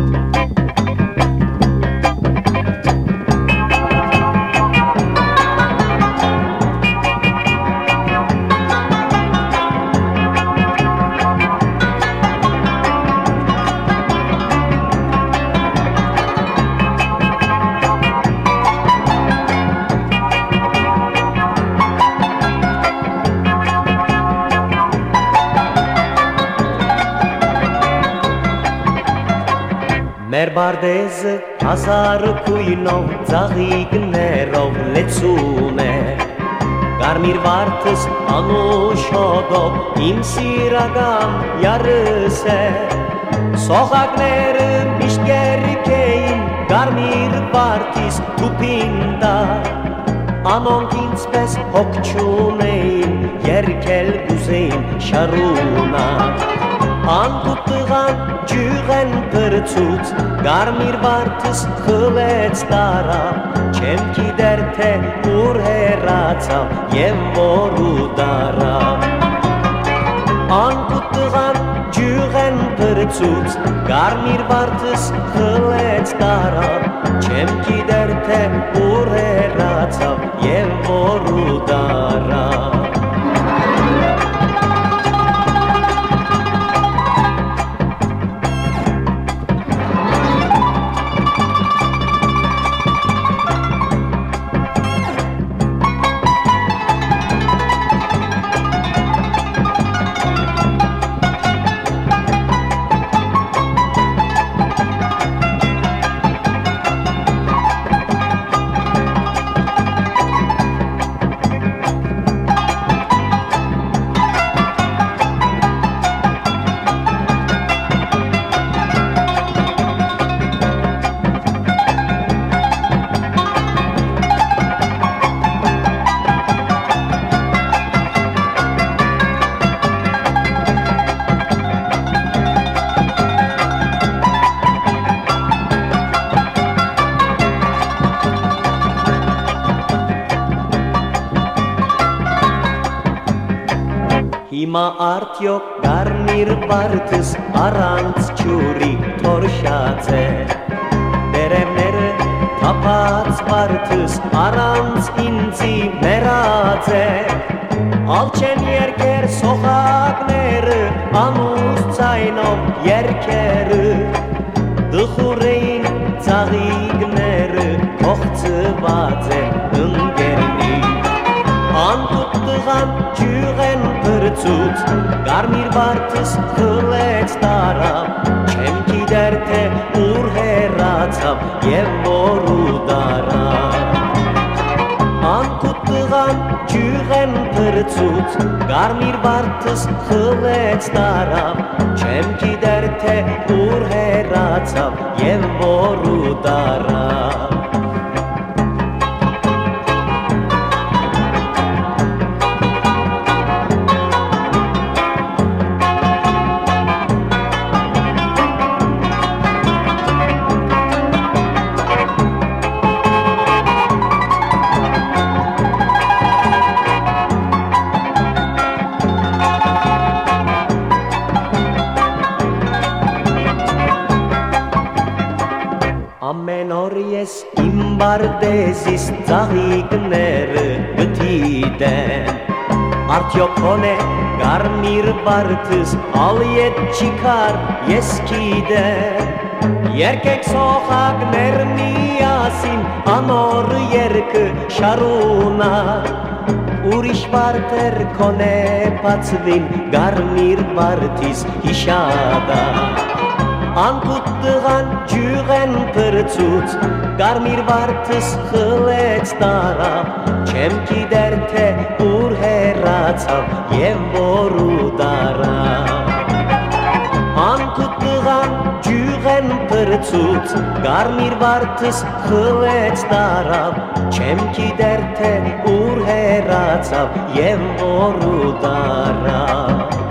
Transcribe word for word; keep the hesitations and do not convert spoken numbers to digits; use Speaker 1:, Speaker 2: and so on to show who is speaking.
Speaker 1: Մեր բարդեզը հազար կույնով ծաղիկներով լեցուն է Կարմիր վարդս անուշոտով իմ սիրական յարս է Սողակները միշտ գերիք էին կարմիր վարդիս թուպինտա Անոնք ինձպես հոգ չունեին երգել գուզեին շարունակ Անկուտ տղան ջյուղեն պրծուց, կարմիր վարդս խլեց տարա Չեմ գիտեր թե ուր հեռացավ և որ ուտարա Անկուտ տղան ջյուղեն պրծուց, կարմիր վարդս խլեց տարա Չեմ գիտեր թե ուր հեռացավ և որ ուտարա Հիմա արդյոք կարմիր վարդս առանց ջուրի թորշած է Տերևները թափած վարդս առանց ինձի մեռած է Ալչեն երկեր սողակները անուս ցայնով երկերը Դխուր էին ծաղիկները կողծված են ընկերնի Անկուտ տղան ջյուղեն պրծուց, կարմիր վարդս խլեց տարավ Չեմ գիտեր թե ուր հեռացավ և որ ուտարա Անկուտ տղան ջյուղեն պրծուց, կարմիր վարդս խլեց տարավ Չեմ գիտեր թե ուր հեռացավ և որ ուտարա Ամեն օր ես իմ բարդեզիս ծաղիկները գտիտեմ Արդյոք հոնե կարմիր վարդս ալ ետ չիկար ես գիտեմ Երկեք սողակներ միասին անոր երկը շարունակ Ուրիշ վարդեր կոնե բացվին կարմիր վարդիս հիշադա Անկուտ տղան ջյուղեն պրծուց, կարմիր վարդս խլեց տարավ Չեմ գիտեր թե ուր հեռացավ և որ ուտարա Անկուտ տղան ջյուղեն պրծուց, կարմիր վարդս խլեց տարավ Չեմ գիտեր թե ուր հեռացավ և որ ուտարա